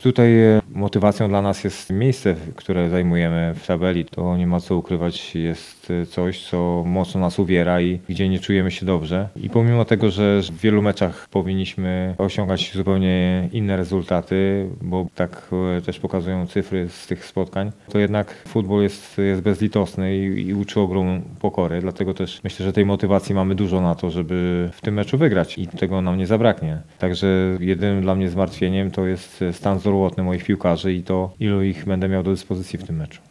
Tutaj motywacją dla nas jest miejsce, które zajmujemy w tabeli. To nie ma co ukrywać, jest coś, co mocno nas uwiera i gdzie nie czujemy się dobrze. I pomimo tego, że w wielu meczach powinniśmy osiągać zupełnie inne rezultaty, bo tak też pokazują cyfry z tych spotkań, to jednak futbol jest bezlitosny i uczy ogromną pokory. Dlatego też myślę, że tej motywacji mamy dużo na to, żeby w tym meczu wygrać i tego nam nie zabraknie. Także jedynym dla mnie zmartwieniem to jest stan zdrowotny moich piłkarzy i to, ilu ich będę miał do dyspozycji w tym meczu.